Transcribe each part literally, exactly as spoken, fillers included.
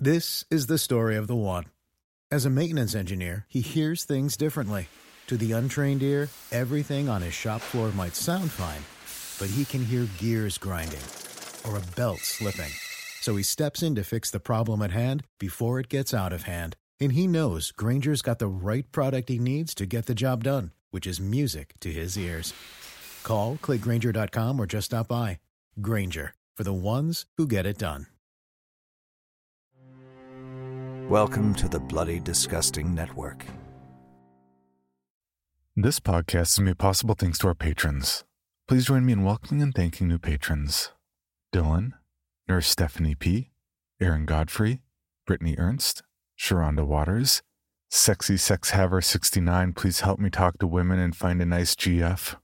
This is the story of the one. As a maintenance engineer, he hears things differently. To the untrained ear, everything on his shop floor might sound fine, but he can hear gears grinding or a belt slipping. So he steps in to fix the problem at hand before it gets out of hand. And he knows Grainger's got the right product he needs to get the job done, which is music to his ears. Call, click Grainger dot com, or just stop by. Grainger, for the ones who get it done. Welcome to the Bloody Disgusting Network. This podcast is made possible thanks to our patrons. Please join me in welcoming and thanking new patrons. Dylan, Nurse Stephanie P., Aaron Godfrey, Brittany Ernst, Sharonda Waters, Sexy Sex Haver sixty-nine, please help me talk to women and find a nice G F.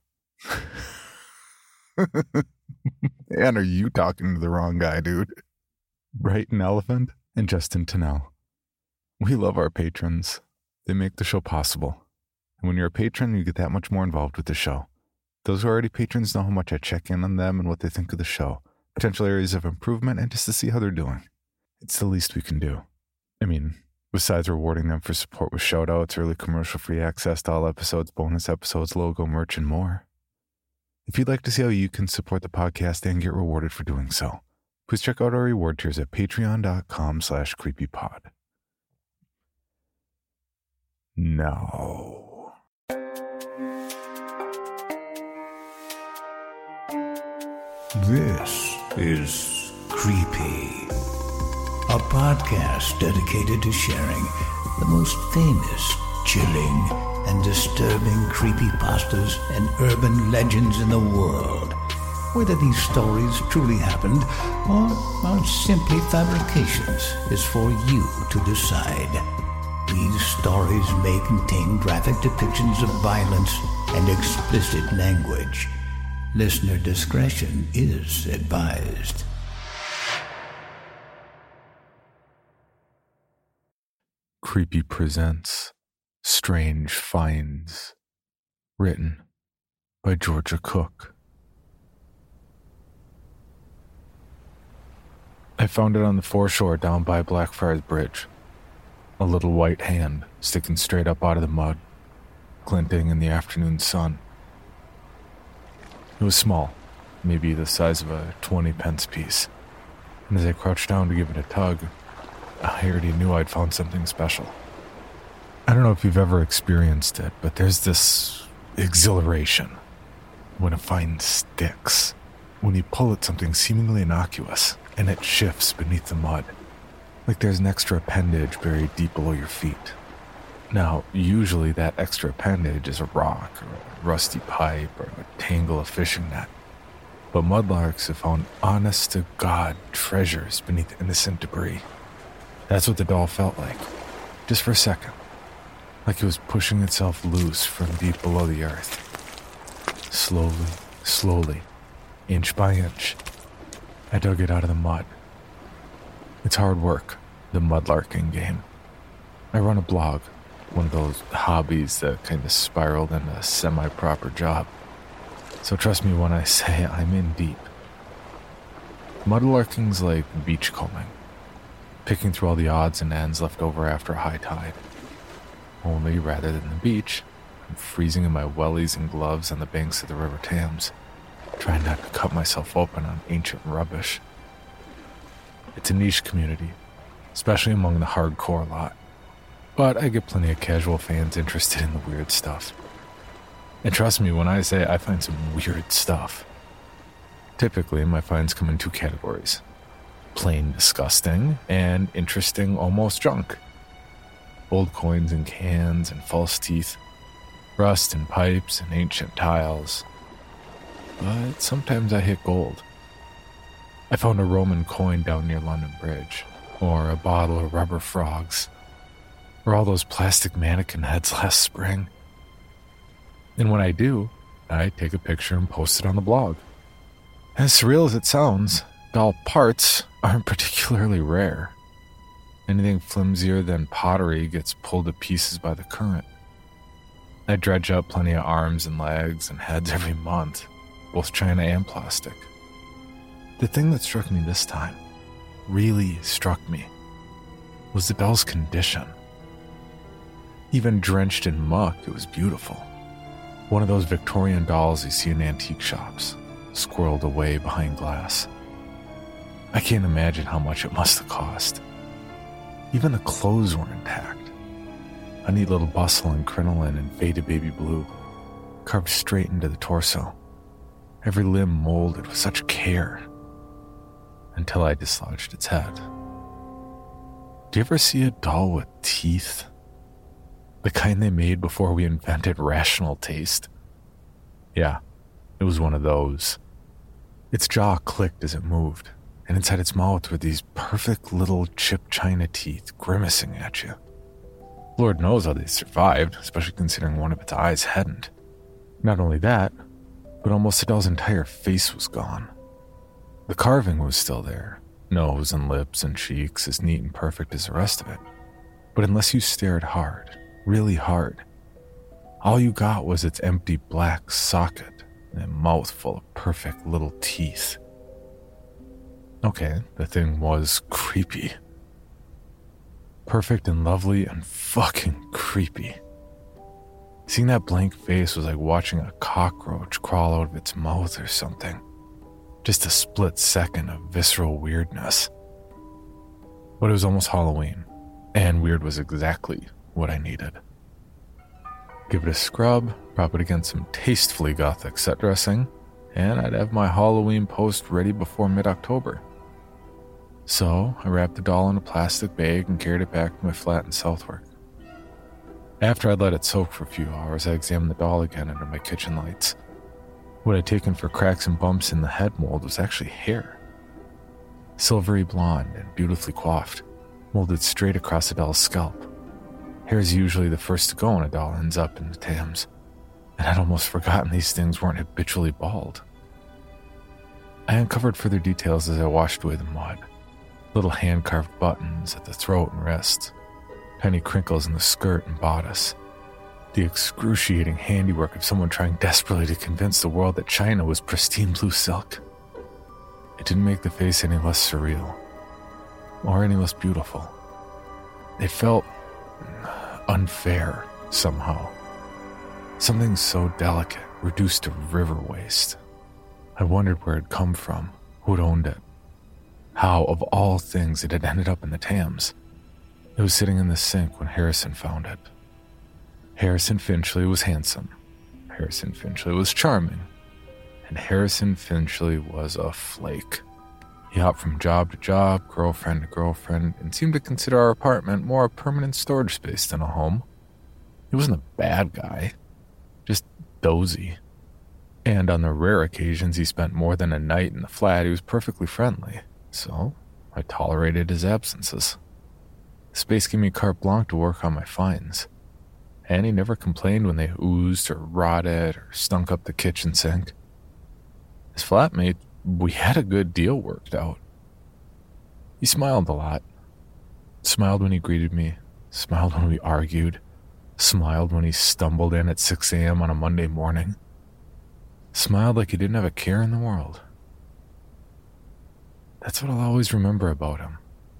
And are you talking to the wrong guy, dude? Brighton Elephant and Justin Tennell. We love our patrons. They make the show possible. And when you're a patron, you get that much more involved with the show. Those who are already patrons know how much I check in on them and what they think of the show, potential areas of improvement, and just to see how they're doing. It's the least we can do. I mean, besides rewarding them for support with shoutouts, early commercial-free access to all episodes, bonus episodes, logo, merch, and more. If you'd like to see how you can support the podcast and get rewarded for doing so, please check out our reward tiers at patreon.com slash creepypod. Now, this is Creepy, a podcast dedicated to sharing the most famous, chilling, and disturbing creepypastas and urban legends in the world. Whether these stories truly happened or are simply fabrications is for you to decide. These stories may contain graphic depictions of violence and explicit language. Listener discretion is advised. Creepy presents Strange Finds, written by Georgia Cook. I found it on the foreshore down by Blackfriars Bridge. A little white hand sticking straight up out of the mud, glinting in the afternoon sun. It was small, maybe the size of a twenty pence piece, and as I crouched down to give it a tug, I already knew I'd found something special. I don't know if you've ever experienced it, but there's this exhilaration when a find sticks, when you pull at something seemingly innocuous and it shifts beneath the mud, like there's an extra appendage buried deep below your feet. Now, usually that extra appendage is a rock or a rusty pipe or a tangle of fishing net, but mudlarks have found honest-to-God treasures beneath innocent debris. That's what the doll felt like, just for a second. Like it was pushing itself loose from deep below the earth. Slowly, slowly, inch by inch, I dug it out of the mud. It's hard work, the mudlarking game. I run a blog, one of those hobbies that kind of spiraled into a semi-proper job. So trust me when I say I'm in deep. Mudlarking's like beachcombing, picking through all the odds and ends left over after a high tide. Only, rather than the beach, I'm freezing in my wellies and gloves on the banks of the River Thames, trying not to cut myself open on ancient rubbish. It's a niche community, especially among the hardcore lot, but I get plenty of casual fans interested in the weird stuff. And trust me when I say I find some weird stuff. Typically, my finds come in two categories: plain disgusting and interesting almost junk. Old coins and cans and false teeth, rust in pipes and ancient tiles. But sometimes I hit gold. I found a Roman coin down near London Bridge, or a bottle of rubber frogs, or all those plastic mannequin heads last spring. And when I do, I take a picture and post it on the blog. As surreal as it sounds, doll parts aren't particularly rare. Anything flimsier than pottery gets pulled to pieces by the current. I dredge up plenty of arms and legs and heads every month, both china and plastic. The thing that struck me this time, really struck me, was the doll's condition. Even drenched in muck, it was beautiful. One of those Victorian dolls you see in antique shops, squirreled away behind glass. I can't imagine how much it must have cost. Even the clothes were intact. A neat little bustle in crinoline and faded baby blue, carved straight into the torso. Every limb molded with such care. Until I dislodged its head. Do you ever see a doll with teeth? The kind they made before we invented rational taste? Yeah, it was one of those. Its jaw clicked as it moved, and inside its mouth were these perfect little chipped china teeth grimacing at you. Lord knows how they survived, especially considering one of its eyes hadn't. Not only that, but almost the doll's entire face was gone. The carving was still there, nose and lips and cheeks as neat and perfect as the rest of it. But unless you stared hard, really hard, all you got was its empty black socket and a mouth full of perfect little teeth. Okay, the thing was creepy. Perfect and lovely and fucking creepy. Seeing that blank face was like watching a cockroach crawl out of its mouth or something. Just a split second of visceral weirdness. But it was almost Halloween, and weird was exactly what I needed. Give it a scrub, prop it against some tastefully gothic set dressing, and I'd have my Halloween post ready before mid-October. So I wrapped the doll in a plastic bag and carried it back to my flat in Southwark. After I'd let it soak for a few hours, I examined the doll again under my kitchen lights. What I'd taken for cracks and bumps in the head mold was actually hair. Silvery blonde and beautifully coiffed, molded straight across the doll's scalp. Hair is usually the first to go when a doll ends up in the Thames, and I'd almost forgotten these things weren't habitually bald. I uncovered further details as I washed away the mud. Little hand-carved buttons at the throat and wrists, tiny crinkles in the skirt and bodice, the excruciating handiwork of someone trying desperately to convince the world that China was pristine blue silk. It didn't make the face any less surreal, or any less beautiful. It felt unfair, somehow. Something so delicate, reduced to river waste. I wondered where it had come from, who had owned it. How, of all things, it had ended up in the Thames. It was sitting in the sink when Harrison found it. Harrison Finchley was handsome. Harrison Finchley was charming. And Harrison Finchley was a flake. He hopped from job to job, girlfriend to girlfriend, and seemed to consider our apartment more a permanent storage space than a home. He wasn't a bad guy, just dozy. And on the rare occasions he spent more than a night in the flat, he was perfectly friendly. So I tolerated his absences. The space gave me carte blanche to work on my finds. And he never complained when they oozed or rotted or stunk up the kitchen sink. His flatmate, we had a good deal worked out. He smiled a lot. Smiled when he greeted me, smiled when we argued, smiled when he stumbled in at six a.m. on a Monday morning. Smiled like he didn't have a care in the world. That's what I'll always remember about him.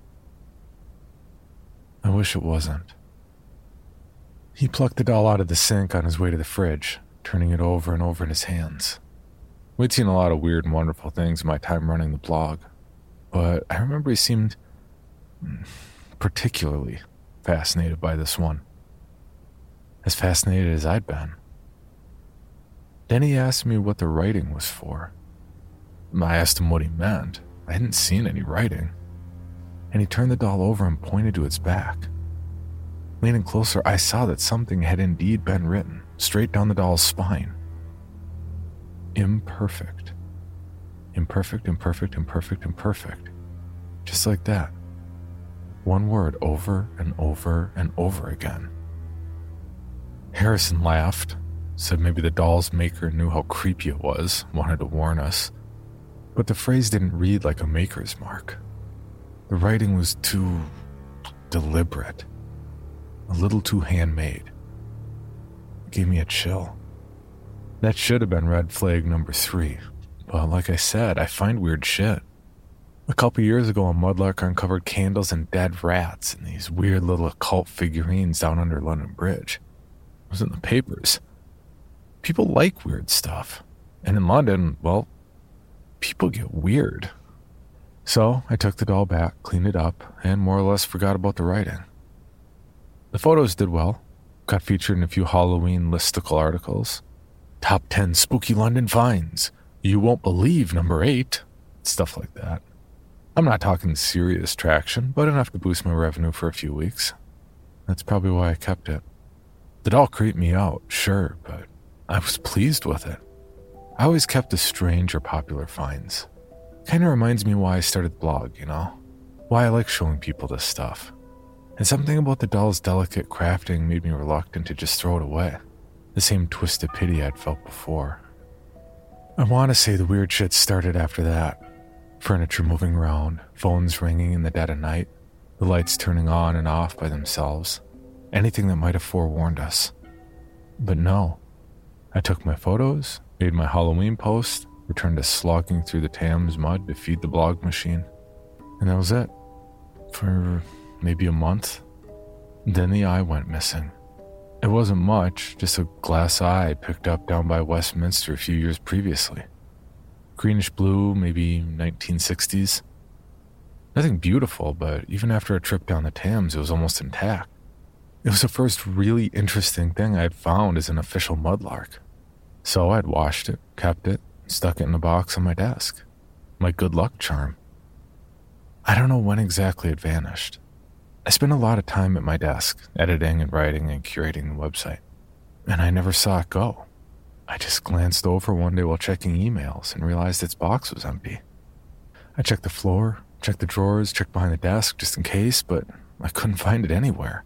I wish it wasn't. He plucked the doll out of the sink on his way to the fridge, turning it over and over in his hands. We'd seen a lot of weird and wonderful things in my time running the blog, but I remember he seemed particularly fascinated by this one. As fascinated as I'd been. Then he asked me what the writing was for. I asked him what he meant. I hadn't seen any writing. And he turned the doll over and pointed to its back. Leaning closer, I saw that something had indeed been written, straight down the doll's spine. Imperfect. Imperfect, imperfect, imperfect, imperfect. Just like that. One word over and over and over again. Harrison laughed, said maybe the doll's maker knew how creepy it was, wanted to warn us. But the phrase didn't read like a maker's mark. The writing was too deliberate. A little too handmade. It gave me a chill. That should have been red flag number three. But like I said, I find weird shit. A couple years ago, a mudlark uncovered candles and dead rats and these weird little occult figurines down under London Bridge. It was in the papers. People like weird stuff. And in London, well, people get weird. So I took the doll back, cleaned it up, and more or less forgot about the writing. The photos did well. Got featured in a few Halloween listicle articles. Top ten spooky London finds. You won't believe number eight. Stuff like that. I'm not talking serious traction, but enough to boost my revenue for a few weeks. That's probably why I kept it. The doll creeped me out, sure, but I was pleased with it. I always kept the strange or popular finds. Kinda reminds me why I started the blog, you know? Why I like showing people this stuff. And something about the doll's delicate crafting made me reluctant to just throw it away. The same twisted pity I'd felt before. I want to say the weird shit started after that. Furniture moving around, phones ringing in the dead of night, the lights turning on and off by themselves. Anything that might have forewarned us. But no. I took my photos, made my Halloween post, returned to slogging through the Thames mud to feed the blog machine. And that was it. For maybe a month. Then the eye went missing. It wasn't much, just a glass eye I picked up down by Westminster a few years previously. Greenish blue, maybe nineteen sixties. Nothing beautiful, but even after a trip down the Thames, it was almost intact. It was the first really interesting thing I'd found as an official mudlark. So I'd washed it, kept it, stuck it in a box on my desk. My good luck charm. I don't know when exactly it vanished. I spent a lot of time at my desk, editing and writing and curating the website. And I never saw it go. I just glanced over one day while checking emails and realized its box was empty. I checked the floor, checked the drawers, checked behind the desk just in case, but I couldn't find it anywhere.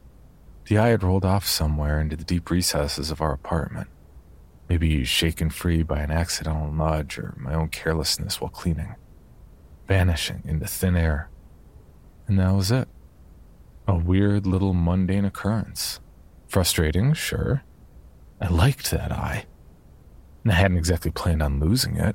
The eye had rolled off somewhere into the deep recesses of our apartment. Maybe shaken free by an accidental nudge or my own carelessness while cleaning. Vanishing into thin air. And that was it. A weird little mundane occurrence. Frustrating, sure. I liked that eye. And I hadn't exactly planned on losing it.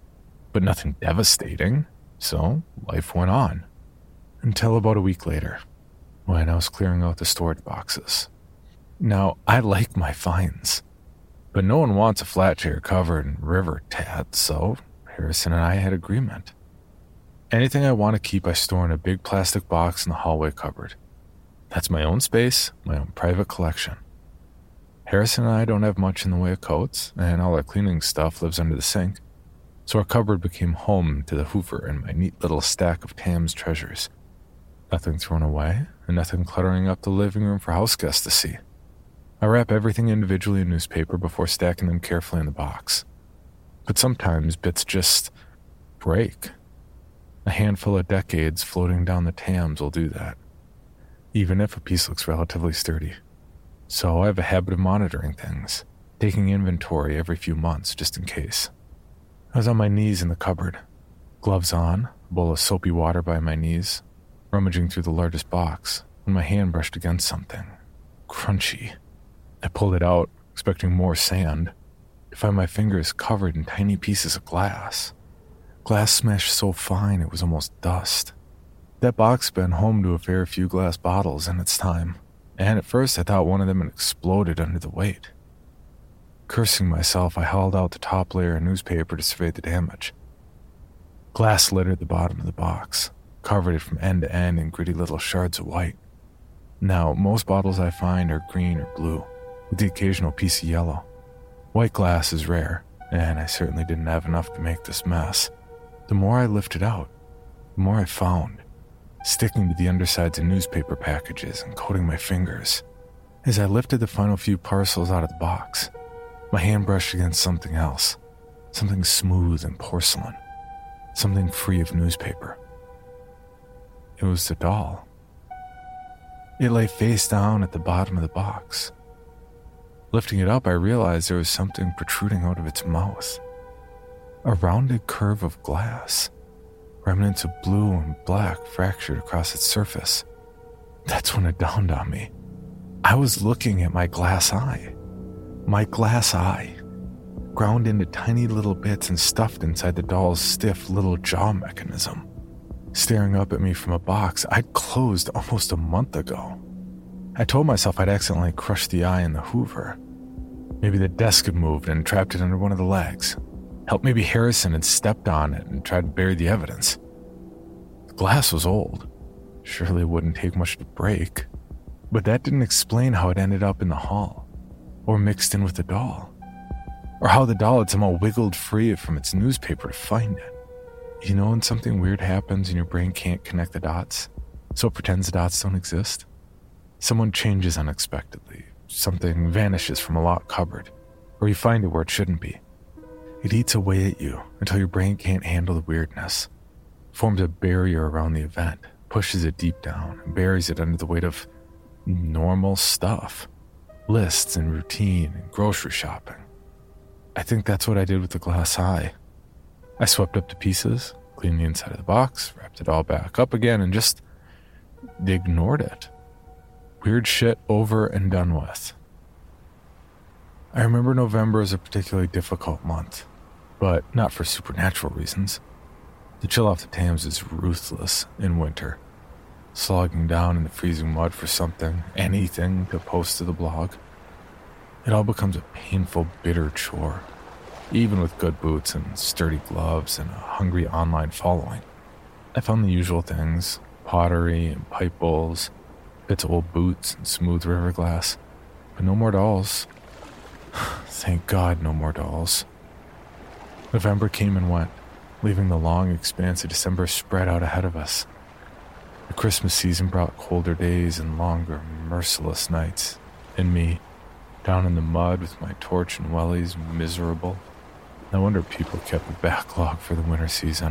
But nothing devastating, so life went on. Until about a week later, when I was clearing out the storage boxes. Now, I like my finds. But no one wants a flat chair covered in river tat, so Harrison and I had agreement. Anything I want to keep I store in a big plastic box in the hallway cupboard. That's my own space, my own private collection. Harrison and I don't have much in the way of coats, and all our cleaning stuff lives under the sink, so our cupboard became home to the Hoover and my neat little stack of Thames treasures. Nothing thrown away, and nothing cluttering up the living room for house guests to see. I wrap everything individually in newspaper before stacking them carefully in the box. But sometimes bits just break. A handful of decades floating down the Thames will do that, even if a piece looks relatively sturdy. So I have a habit of monitoring things, taking inventory every few months just in case. I was on my knees in the cupboard, gloves on, a bowl of soapy water by my knees, rummaging through the largest box, when my hand brushed against something. Crunchy. I pulled it out, expecting more sand, to find my fingers covered in tiny pieces of glass. Glass smashed so fine it was almost dust. That box had been home to a fair few glass bottles in its time, and at first I thought one of them had exploded under the weight. Cursing myself, I hauled out the top layer of newspaper to survey the damage. Glass littered the bottom of the box, covered it from end to end in gritty little shards of white. Now, most bottles I find are green or blue, with the occasional piece of yellow. White glass is rare, and I certainly didn't have enough to make this mess. The more I lifted out, the more I found, sticking to the undersides of newspaper packages and coating my fingers. As I lifted the final few parcels out of the box, my hand brushed against something else, something smooth and porcelain, something free of newspaper. It was the doll. It lay face down at the bottom of the box. Lifting it up, I realized there was something protruding out of its mouth. A rounded curve of glass. Remnants of blue and black fractured across its surface. That's when it dawned on me. I was looking at my glass eye. My glass eye. Ground into tiny little bits and stuffed inside the doll's stiff little jaw mechanism. staring up at me from a box I'd closed almost a month ago. I told myself I'd accidentally crushed the eye in the Hoover. Maybe the desk had moved and trapped it under one of the legs. Help, maybe Harrison had stepped on it and tried to bury the evidence. The glass was old. Surely it wouldn't take much to break. But that didn't explain how it ended up in the hall, or mixed in with the doll, or how the doll had somehow wiggled free from its newspaper to find it. You know when something weird happens and your brain can't connect the dots, so it pretends the dots don't exist? Someone changes unexpectedly, something vanishes from a locked cupboard, or you find it where it shouldn't be. It eats away at you until your brain can't handle the weirdness, forms a barrier around the event, pushes it deep down, and buries it under the weight of normal stuff, lists and routine and grocery shopping. I think that's what I did with the glass eye. I swept up the pieces, cleaned the inside of the box, wrapped it all back up again, and just ignored it. Weird shit over and done with. I remember November as a particularly difficult month, but not for supernatural reasons. The chill off the Thames is ruthless in winter, slogging down in the freezing mud for something, anything to post to the blog. It all becomes a painful, bitter chore, even with good boots and sturdy gloves and a hungry online following. I found the usual things, pottery and pipe bowls, bits of old boots and smooth river glass, but no more dolls. Thank God, no more dolls. November came and went, leaving the long expanse of December spread out ahead of us. The Christmas season brought colder days and longer, merciless nights, and me, down in the mud with my torch and wellies, miserable. No wonder people kept a backlog for the winter season.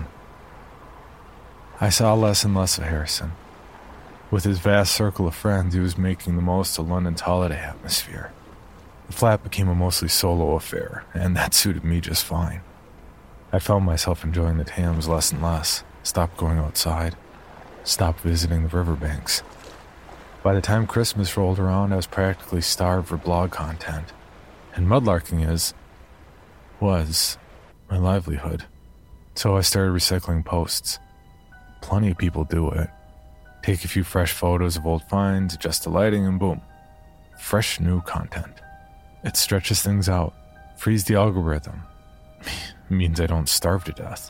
I saw less and less of Harrison. With his vast circle of friends, he was making the most of London's holiday atmosphere. The flat became a mostly solo affair, and that suited me just fine. I found myself enjoying the Thames less and less, stopped going outside, stopped visiting the riverbanks. By the time Christmas rolled around, I was practically starved for blog content, and mudlarking is, was, my livelihood. So I started recycling posts. Plenty of people do it. Take a few fresh photos of old finds, adjust the lighting, and boom, fresh new content. It stretches things out, frees the algorithm. Means I don't starve to death.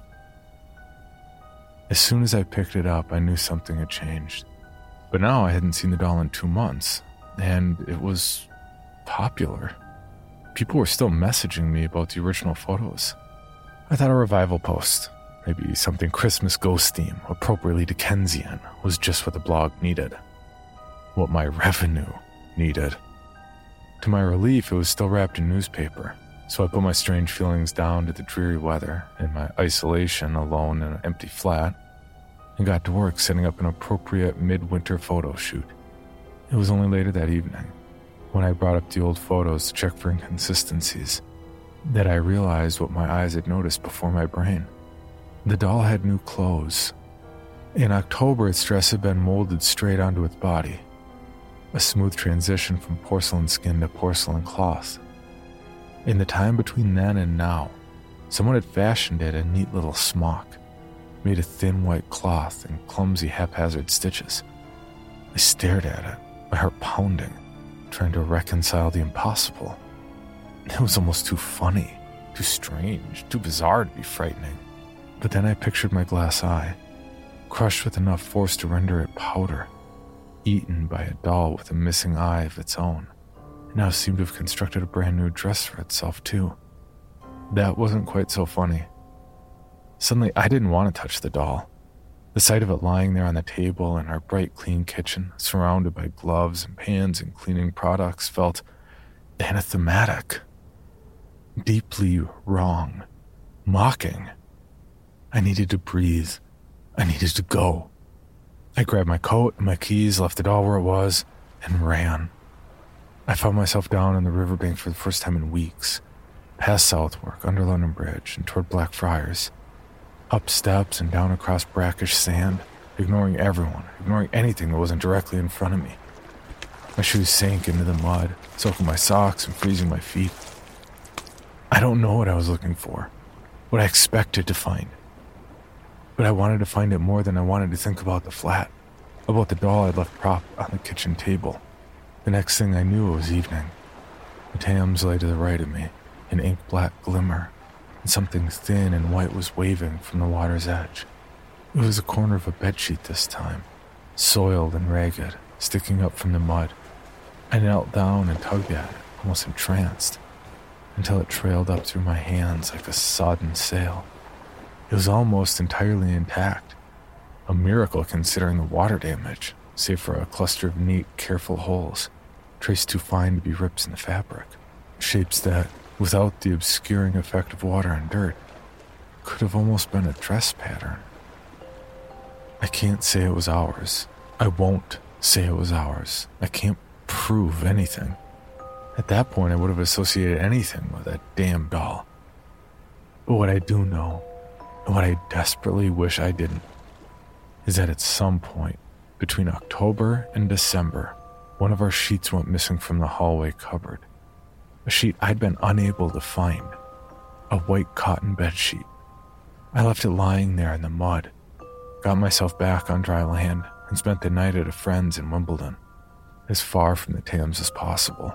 As soon as I picked it up, I knew something had changed. But now I hadn't seen the doll in two months, and it was popular. People were still messaging me about the original photos. I thought a revival post, maybe something Christmas ghost theme, appropriately Dickensian, was just what the blog needed. What my revenue needed. To my relief, it was still wrapped in newspaper, so I put my strange feelings down to the dreary weather and my isolation alone in an empty flat, and got to work setting up an appropriate midwinter photo shoot. It was only later that evening, when I brought up the old photos to check for inconsistencies, that I realized what my eyes had noticed before my brain. The doll had new clothes. In October, its dress had been molded straight onto its body, a smooth transition from porcelain skin to porcelain cloth. In the time between then and now, someone had fashioned it a neat little smock, made of thin white cloth and clumsy haphazard stitches. I stared at it, my heart pounding, trying to reconcile the impossible. It was almost too funny, too strange, too bizarre to be frightening. But then I pictured my glass eye, crushed with enough force to render it powder, eaten by a doll with a missing eye of its own. Now seemed to have constructed a brand new dress for itself, too. That wasn't quite so funny. Suddenly, I didn't want to touch the doll. The sight of it lying there on the table in our bright, clean kitchen, surrounded by gloves and pans and cleaning products, felt anathematic. Deeply wrong. Mocking. I needed to breathe. I needed to go. I grabbed my coat and my keys, left it all where it was, and ran. I found myself down on the riverbank for the first time in weeks, past Southwark, under London Bridge, and toward Blackfriars, up steps and down across brackish sand, ignoring everyone, ignoring anything that wasn't directly in front of me. My shoes sank into the mud, soaking my socks and freezing my feet. I don't know what I was looking for, what I expected to find. But I wanted to find it more than I wanted to think about the flat, about the doll I'd left propped on the kitchen table. The next thing I knew, it was evening. The Thames lay to the right of me, an ink-black glimmer, and something thin and white was waving from the water's edge. It was a corner of a bedsheet this time, soiled and ragged, sticking up from the mud. I knelt down and tugged at it, almost entranced, until it trailed up through my hands like a sodden sail. It was almost entirely intact, a miracle considering the water damage, save for a cluster of neat, careful holes, traced too fine to be rips in the fabric, shapes that, without the obscuring effect of water and dirt, could have almost been a dress pattern. I can't say it was ours. I won't say it was ours. I can't prove anything. At that point, I would have associated anything with that damn doll. But what I do know, and what I desperately wish I didn't, is that at some point between October and December, one of our sheets went missing from the hallway cupboard. A sheet I'd been unable to find. A white cotton bed sheet. I left it lying there in the mud, got myself back on dry land, and spent the night at a friend's in Wimbledon, as far from the Thames as possible.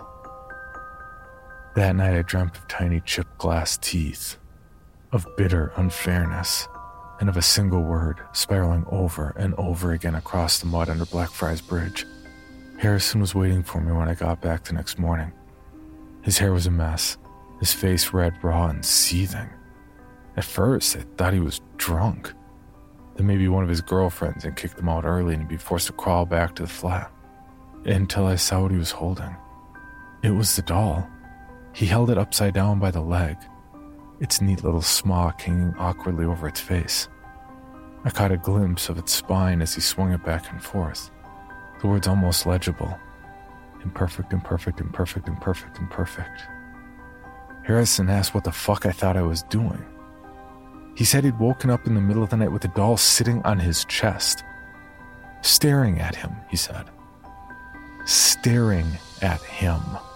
That night I dreamt of tiny chipped glass teeth, of bitter unfairness, and of a single word spiraling over and over again across the mud under Blackfriars Bridge. Harrison was waiting for me when I got back the next morning. His hair was a mess, his face red, raw, and seething. At first, I thought he was drunk. Then maybe one of his girlfriends had kicked him out early and he'd be forced to crawl back to the flat. Until I saw what he was holding. It was the doll. He held it upside down by the leg, its neat little smock hanging awkwardly over its face. I caught a glimpse of its spine as he swung it back and forth, the words almost legible. Imperfect, imperfect, imperfect, imperfect, imperfect. Harrison asked what the fuck I thought I was doing. He said he'd woken up in the middle of the night with the doll sitting on his chest. Staring at him, he said. Staring at him.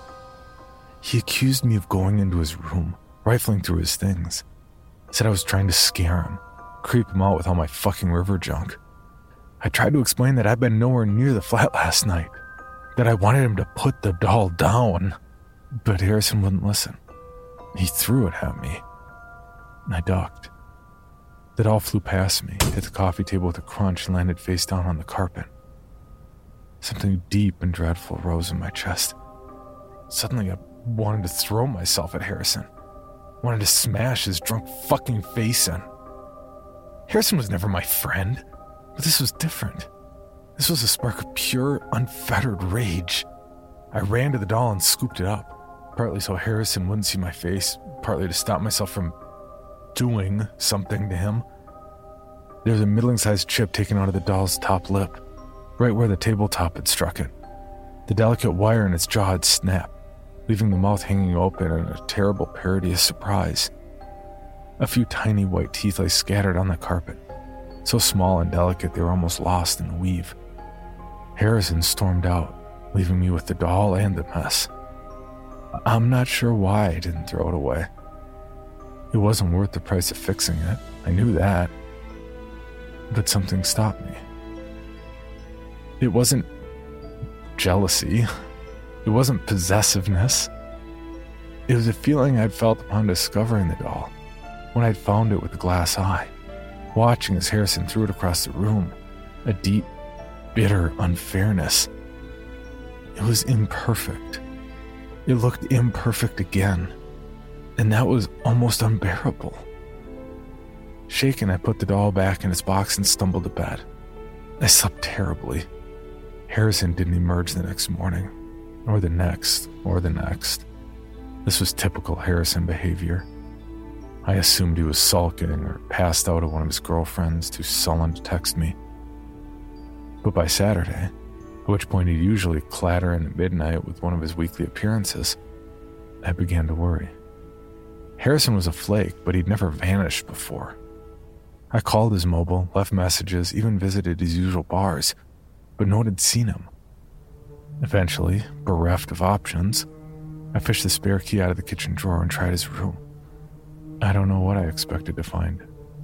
He accused me of going into his room, rifling through his things. Said I was trying to scare him, creep him out with all my fucking river junk. I tried to explain that I'd been nowhere near the flat last night, that I wanted him to put the doll down, but Harrison wouldn't listen. He threw it at me, and I ducked. The doll flew past me, hit the coffee table with a crunch, and landed face down on the carpet. Something deep and dreadful rose in my chest. Suddenly, I wanted to throw myself at Harrison. Wanted to smash his drunk fucking face in. Harrison was never my friend, but this was different. This was a spark of pure, unfettered rage. I ran to the doll and scooped it up, partly so Harrison wouldn't see my face, partly to stop myself from doing something to him. There was a middling-sized chip taken out of the doll's top lip, right where the tabletop had struck it. The delicate wire in its jaw had snapped, leaving the mouth hanging open in a terrible parody of surprise. A few tiny white teeth lay scattered on the carpet, so small and delicate they were almost lost in the weave. Harrison stormed out, leaving me with the doll and the mess. I'm not sure why I didn't throw it away. It wasn't worth the price of fixing it, I knew that. But something stopped me. It wasn't jealousy. It wasn't possessiveness. It was a feeling I'd felt upon discovering the doll, when I'd found it with the glass eye, watching as Harrison threw it across the room, a deep, bitter unfairness. It was imperfect. It looked imperfect again, and that was almost unbearable. Shaken, I put the doll back in its box and stumbled to bed. I slept terribly. Harrison didn't emerge the next morning, or the next, or the next. This was typical Harrison behavior. I assumed he was sulking or passed out at one of his girlfriends, too sullen to text me. But by Saturday, at which point he'd usually clatter in at midnight with one of his weekly appearances, I began to worry. Harrison was a flake, but he'd never vanished before. I called his mobile, left messages, even visited his usual bars, but no one had seen him. Eventually, bereft of options, I fished the spare key out of the kitchen drawer and tried his room. I don't know what I expected to find.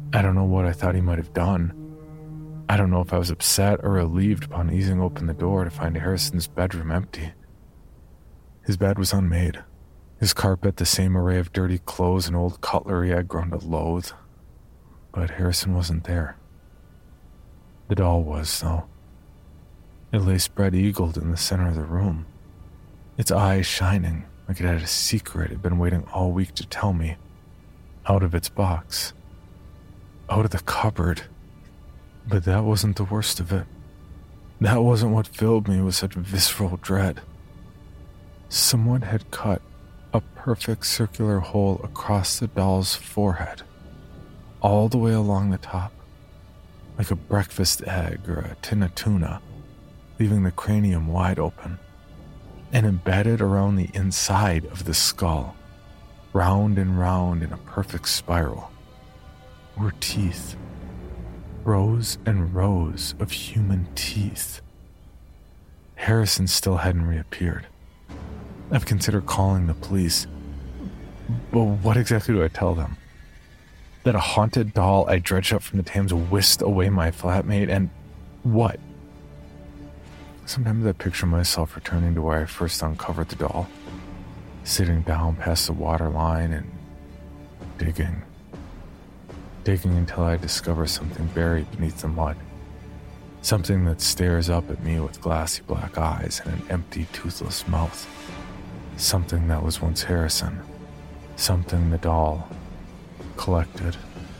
I don't know what I thought he might have done. I don't know if I was upset or relieved upon easing open the door to find Harrison's bedroom empty. His bed was unmade. His carpet the same array of dirty clothes and old cutlery I'd grown to loathe. But Harrison wasn't there. The doll was, though. It lay spread-eagled in the center of the room, its eyes shining like it had a secret it had been waiting all week to tell me. Out of its box. Out of the cupboard. But that wasn't the worst of it. That wasn't what filled me with such visceral dread. Someone had cut a perfect circular hole across the doll's forehead, all the way along the top, like a breakfast egg or a tin of tuna, leaving the cranium wide open, and embedded around the inside of the skull, round and round in a perfect spiral, were teeth. Rows and rows of human teeth. Harrison still hadn't reappeared. I've considered calling the police, but what exactly do I tell them? That a haunted doll I dredged up from the Thames whisked away my flatmate, and what? Sometimes I picture myself returning to where I first uncovered the doll, sitting down past the water line and digging. Digging until I discover something buried beneath the mud. Something that stares up at me with glassy black eyes and an empty, toothless mouth. Something that was once Harrison. Something the doll collected.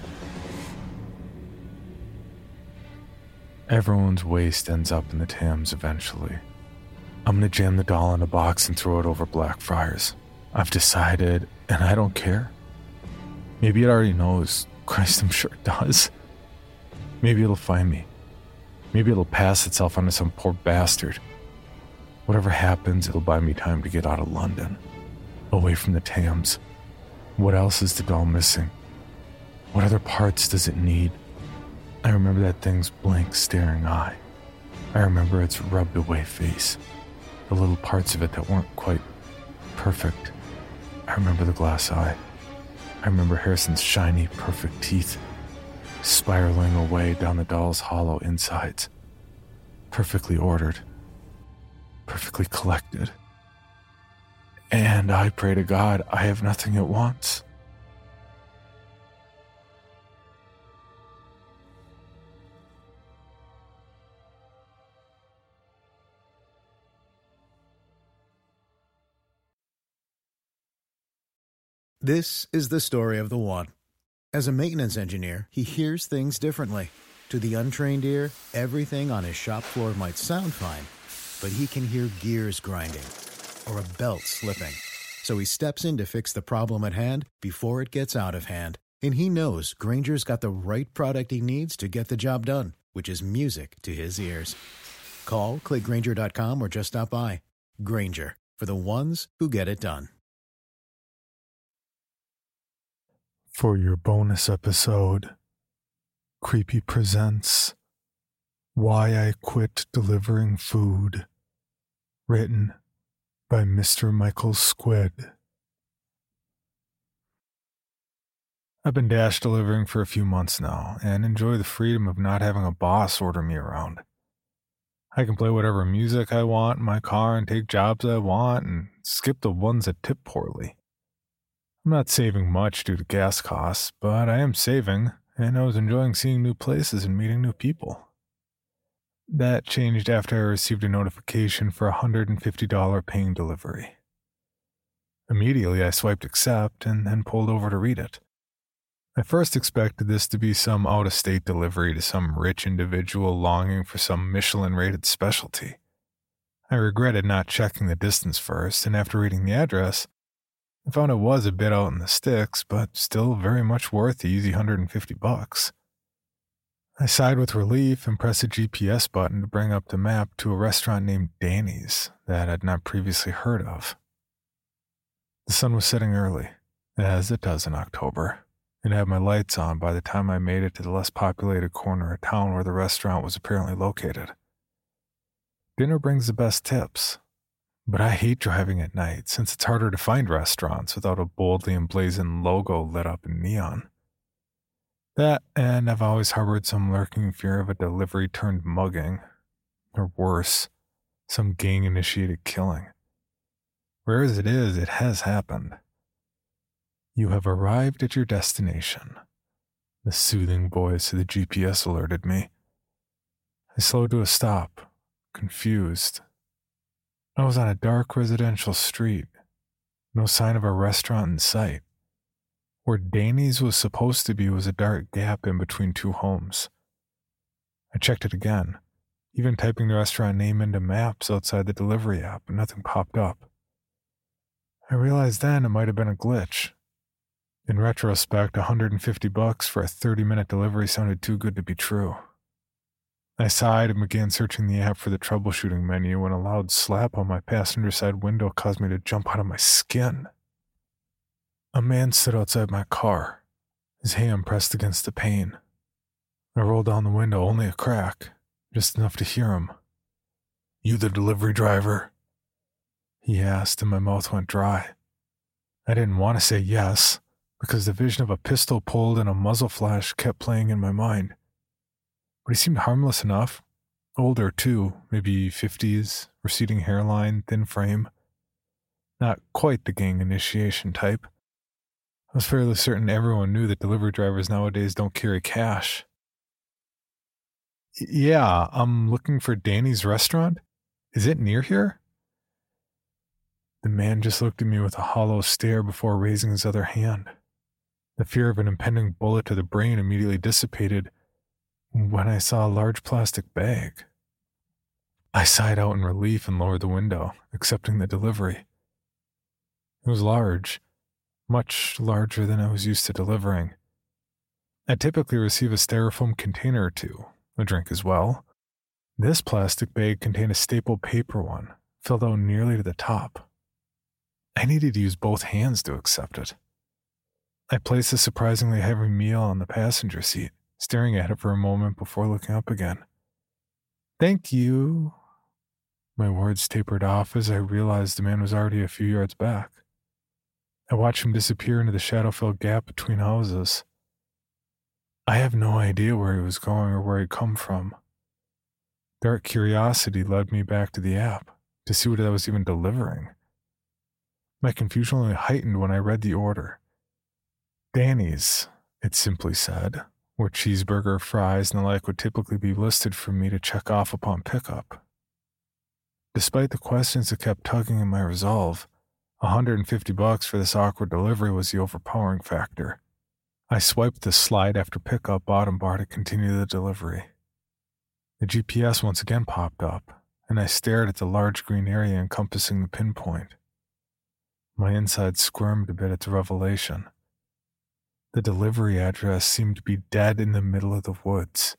Everyone's waste ends up in the Thames eventually. I'm gonna jam the doll in a box and throw it over Blackfriars. I've decided, and I don't care. Maybe it already knows. Christ, I'm sure it does. Maybe it'll find me. Maybe it'll pass itself onto some poor bastard. Whatever happens, it'll buy me time to get out of London. Away from the Thames. What else is the doll missing? What other parts does it need? I remember that thing's blank, staring eye. I remember its rubbed away face. The little parts of it that weren't quite perfect. I remember the glass eye. I remember Harrison's shiny, perfect teeth, spiraling away down the doll's hollow insides. Perfectly ordered. Perfectly collected. And I pray to God I have nothing it wants. This is the story of the one. As a maintenance engineer, he hears things differently. To the untrained ear, everything on his shop floor might sound fine, but he can hear gears grinding or a belt slipping. So he steps in to fix the problem at hand before it gets out of hand. And he knows Grainger's got the right product he needs to get the job done, which is music to his ears. Call, click Grainger dot com, or just stop by. Grainger, for the ones who get it done. For your bonus episode, Creepy presents Why I Quit Delivering Food, written by Mister Michael Squid. I've been dash delivering for a few months now and enjoy the freedom of not having a boss order me around. I can play whatever music I want in my car and take jobs I want and skip the ones that tip poorly. I'm not saving much due to gas costs, but I am saving, and I was enjoying seeing new places and meeting new people. That changed after I received a notification for a one hundred fifty dollars paying delivery. Immediately, I swiped accept and then pulled over to read it. I first expected this to be some out-of-state delivery to some rich individual longing for some Michelin-rated specialty. I regretted not checking the distance first, and after reading the address, I found it was a bit out in the sticks, but still very much worth the easy one hundred fifty bucks. I sighed with relief and pressed a G P S button to bring up the map to a restaurant named Danny's that I'd not previously heard of. The sun was setting early, as it does in October, and I had my lights on by the time I made it to the less populated corner of town where the restaurant was apparently located. Dinner brings the best tips. But I hate driving at night, since it's harder to find restaurants without a boldly emblazoned logo lit up in neon. That, and I've always harbored some lurking fear of a delivery turned mugging, or worse, some gang-initiated killing. Rare as it is, it has happened. You have arrived at your destination, the soothing voice of the G P S alerted me. I slowed to a stop, confused. I was on a dark residential street, no sign of a restaurant in sight. Where Danny's was supposed to be was a dark gap in between two homes. I checked it again, even typing the restaurant name into maps outside the delivery app, but nothing popped up. I realized then it might have been a glitch. In retrospect, one hundred fifty bucks for a thirty-minute delivery sounded too good to be true. I sighed and began searching the app for the troubleshooting menu when a loud slap on my passenger side window caused me to jump out of my skin. A man stood outside my car, his hand pressed against the pane. I rolled down the window, only a crack, just enough to hear him. "You the delivery driver?" he asked, and my mouth went dry. I didn't want to say yes, because the vision of a pistol pulled and a muzzle flash kept playing in my mind. But he seemed harmless enough. Older, too, maybe fifties, receding hairline, thin frame. Not quite the gang initiation type. I was fairly certain everyone knew that delivery drivers nowadays don't carry cash. "Yeah, I'm looking for Danny's restaurant. Is it near here?" The man just looked at me with a hollow stare before raising his other hand. The fear of an impending bullet to the brain immediately dissipated when I saw a large plastic bag. I sighed out in relief and lowered the window, accepting the delivery. It was large, much larger than I was used to delivering. I typically receive a styrofoam container or two, a drink as well. This plastic bag contained a stapled paper one, filled out nearly to the top. I needed to use both hands to accept it. I placed a surprisingly heavy meal on the passenger seat, staring at it for a moment before looking up again. "Thank you." My words tapered off as I realized the man was already a few yards back. I watched him disappear into the shadow-filled gap between houses. I have no idea where he was going or where he'd come from. Dark curiosity led me back to the app to see what I was even delivering. My confusion only heightened when I read the order. Danny's, it simply said, where cheeseburger, fries, and the like would typically be listed for me to check off upon pickup. Despite the questions that kept tugging at my resolve, one hundred fifty bucks for this awkward delivery was the overpowering factor. I swiped the slide after pickup bottom bar to continue the delivery. The G P S once again popped up, and I stared at the large green area encompassing the pinpoint. My inside squirmed a bit at the revelation. The delivery address seemed to be dead in the middle of the woods.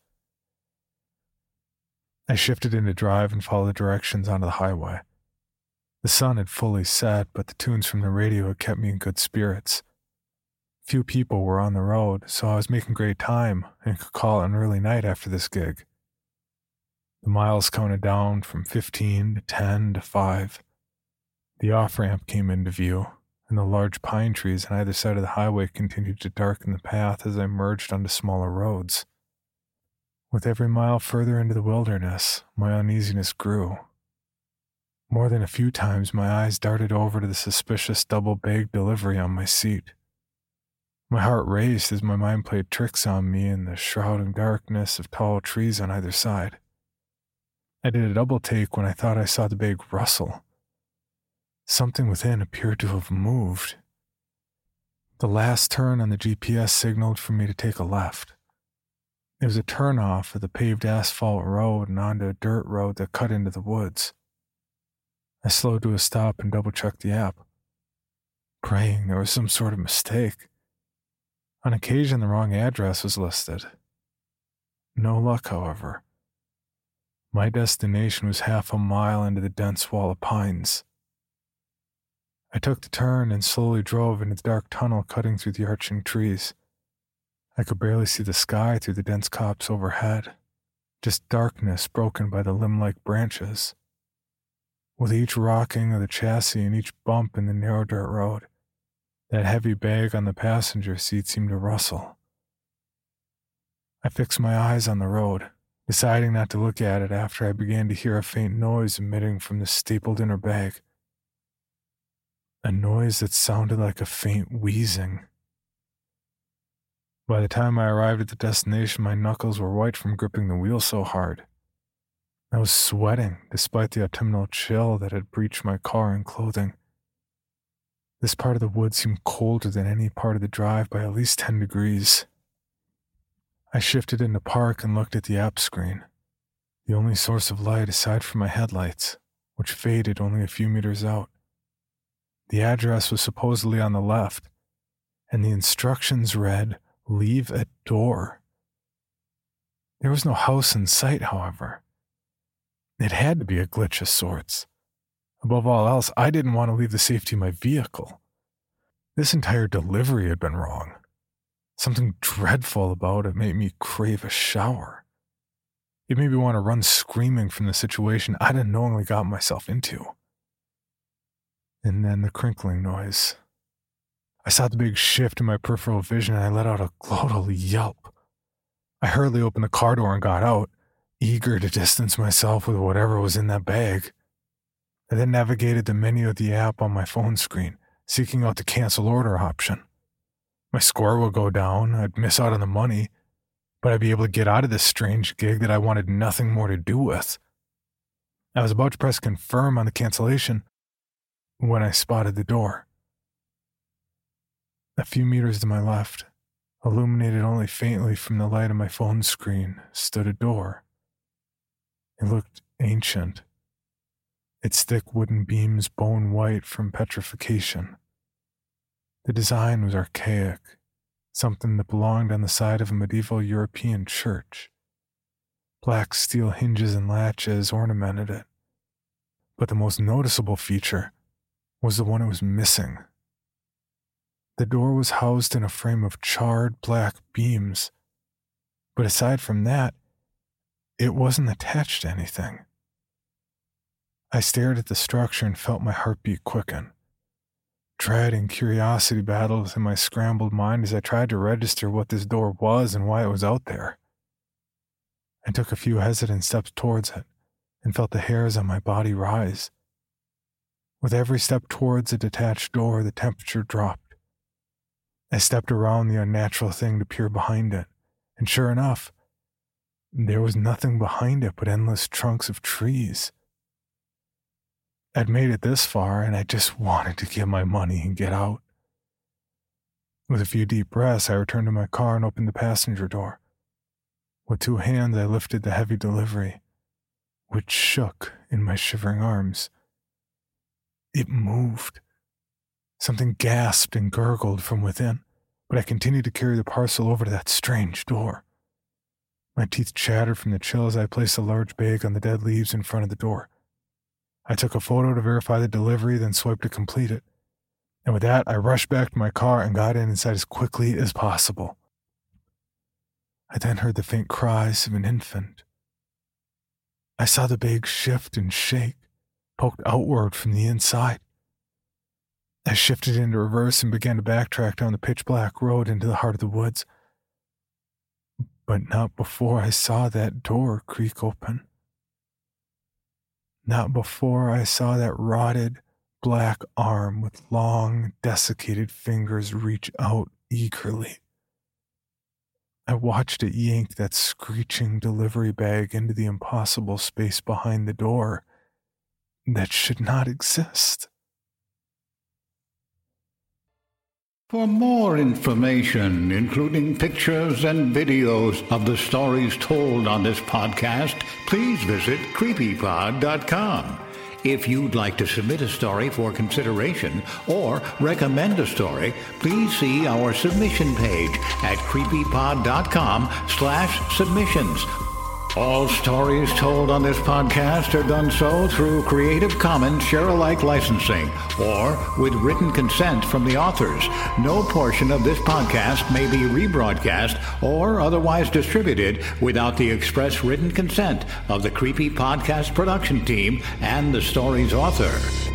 I shifted into drive and followed the directions onto the highway. The sun had fully set, but the tunes from the radio had kept me in good spirits. Few people were on the road, so I was making great time and could call it an early night after this gig. The miles counted down from fifteen to ten to five. The off-ramp came into view, and the large pine trees on either side of the highway continued to darken the path as I merged onto smaller roads. With every mile further into the wilderness, my uneasiness grew. More than a few times, my eyes darted over to the suspicious double-bag delivery on my seat. My heart raced as my mind played tricks on me in the shrouding darkness of tall trees on either side. I did a double take when I thought I saw the bag rustle. Something within appeared to have moved. The last turn on the G P S signaled for me to take a left. It was a turnoff of the paved asphalt road and onto a dirt road that cut into the woods. I slowed to a stop and double-checked the app, praying there was some sort of mistake. On occasion, the wrong address was listed. No luck, however. My destination was half a mile into the dense wall of pines. I took the turn and slowly drove into the dark tunnel cutting through the arching trees. I could barely see the sky through the dense copse overhead, just darkness broken by the limb-like branches. With each rocking of the chassis and each bump in the narrow dirt road, that heavy bag on the passenger seat seemed to rustle. I fixed my eyes on the road, deciding not to look at it after I began to hear a faint noise emitting from the stapled inner bag. A noise that sounded like a faint wheezing. By the time I arrived at the destination, my knuckles were white from gripping the wheel so hard. I was sweating, despite the autumnal chill that had breached my car and clothing. This part of the woods seemed colder than any part of the drive by at least ten degrees. I shifted into park and looked at the app screen, the only source of light aside from my headlights, which faded only a few meters out. The address was supposedly on the left, and the instructions read, "Leave at door." There was no house in sight, however. It had to be a glitch of sorts. Above all else, I didn't want to leave the safety of my vehicle. This entire delivery had been wrong. Something dreadful about it made me crave a shower. It made me want to run screaming from the situation I'd unknowingly got myself into. And then the crinkling noise. I saw the big shift in my peripheral vision and I let out a glottal yelp. I hurriedly opened the car door and got out, eager to distance myself with whatever was in that bag. I then navigated the menu of the app on my phone screen, seeking out the cancel order option. My score would go down, I'd miss out on the money, but I'd be able to get out of this strange gig that I wanted nothing more to do with. I was about to press confirm on the cancellation when I spotted the door. A few meters to my left, illuminated only faintly from the light of my phone screen, stood a door. It looked ancient, its thick wooden beams bone white from petrification. The design was archaic, something that belonged on the side of a medieval European church. Black steel hinges and latches ornamented it, but the most noticeable feature was the one it was missing. The door was housed in a frame of charred black beams, but aside from that, it wasn't attached to anything. I stared at the structure and felt my heartbeat quicken. Dread and curiosity battled within my scrambled mind as I tried to register what this door was and why it was out there. I took a few hesitant steps towards it and felt the hairs on my body rise. With every step towards the detached door, the temperature dropped. I stepped around the unnatural thing to peer behind it, and sure enough, there was nothing behind it but endless trunks of trees. I'd made it this far, and I just wanted to get my money and get out. With a few deep breaths, I returned to my car and opened the passenger door. With two hands, I lifted the heavy delivery, which shook in my shivering arms. It moved. Something gasped and gurgled from within, but I continued to carry the parcel over to that strange door. My teeth chattered from the chill as I placed a large bag on the dead leaves in front of the door. I took a photo to verify the delivery, then swiped to complete it. And with that, I rushed back to my car and got in inside as quickly as possible. I then heard the faint cries of an infant. I saw the bag shift and shake, poked outward from the inside. I shifted into reverse and began to backtrack down the pitch-black road into the heart of the woods. But not before I saw that door creak open. Not before I saw that rotted, black arm with long, desiccated fingers reach out eagerly. I watched it yank that screeching delivery bag into the impossible space behind the door that should not exist. For more information, including pictures and videos of the stories told on this podcast, please visit creepy pod dot com. If you'd like to submit a story for consideration or recommend a story, please see our submission page at creepypod dot com slash submissions. All stories told on this podcast are done so through Creative Commons Share-alike licensing or with written consent from the authors. No portion of this podcast may be rebroadcast or otherwise distributed without the express written consent of the Creepy Podcast production team and the story's author.